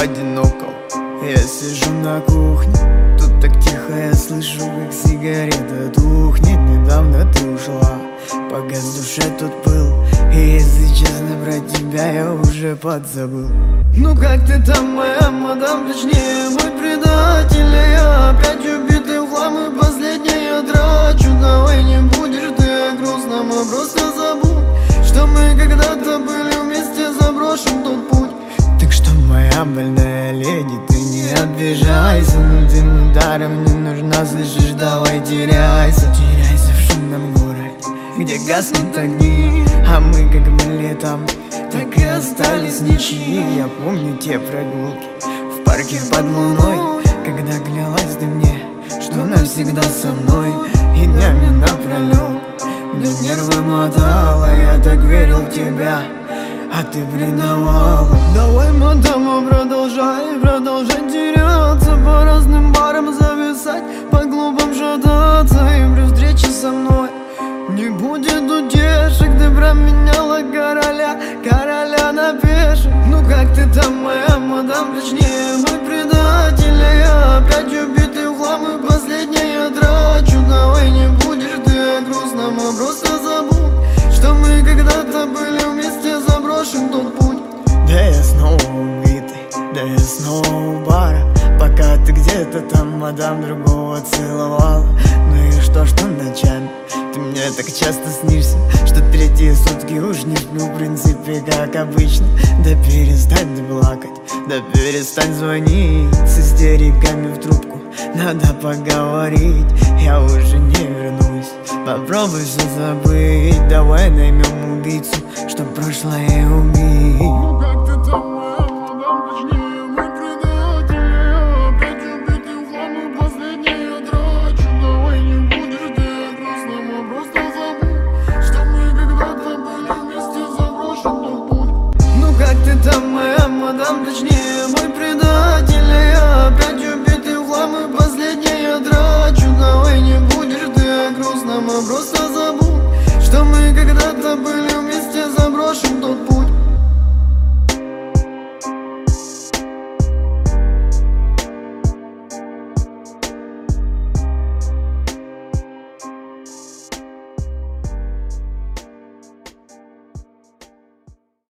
одинокого. Я сижу на кухне, тут так тихо, я слышу, как сигарета тухнет. Недавно ты ушла, погас в душе тот пыл, и если честно, про тебя я уже подзабыл. Ну как ты там, моя мадам, точнее мой предатель, а я опять убитый в хлам, и последнее я трачу. Давай не будешь ты о грустном, а просто забудь, что мы когда-то были вместе, заброшен тот путь. Так что, моя больная леди, ты не обижайся, но ты ударом не нужна, слышишь, давай теряйся. Теряйся в шумном городе, где гаснут огни, а мы как были там, так и остались ничьи. Я помню те прогулки в парке под луной, когда клялась ты мне, что навсегда со мной, и днями напролет мне нервы мотала. Я так верил в тебя, а ты предавала. Давай, мадама, продолжай теряться, по разным барам зависать, по клубам шататься, и при встрече со мной не будет утешек. Ты променяла короля на пешек. Ну как ты там, моя мадам, точнее мой предатель, а я опять убитый в хлам, и последнее я трачу. Давай не будешь ты о грустном, а просто забудь, что мы когда-то были вместе, заброшен тот путь. Да я снова убитый, да я снова у бара, пока ты где-то там, мадам, другого целовала. Ну и что ночами ты мне так часто снишься, что третьи сутки уж не сплю, в принципе, как обычно. Да перестань ты плакать, да перестань звонить с истериками в трубку, надо поговорить. Я уже не вернусь, попробуй все забыть. Давай наймем убийцу, чтоб прошлое убить. Ну как ты там, моя мадам, точнее мой предатель, я опять убитый в хлам, и последнее я трачу. Давай не будешь ты о грустном, а просто забудь, что мы когда-то были вместе, заброшен тот путь. Ну как ты там, моя мадам, точнее мой предатель, а я опять убитый в хлам, и последнее я трачу. Давай не будешь ты о грустном, а просто забудь, что мы когда-то были вместе, заброшен тот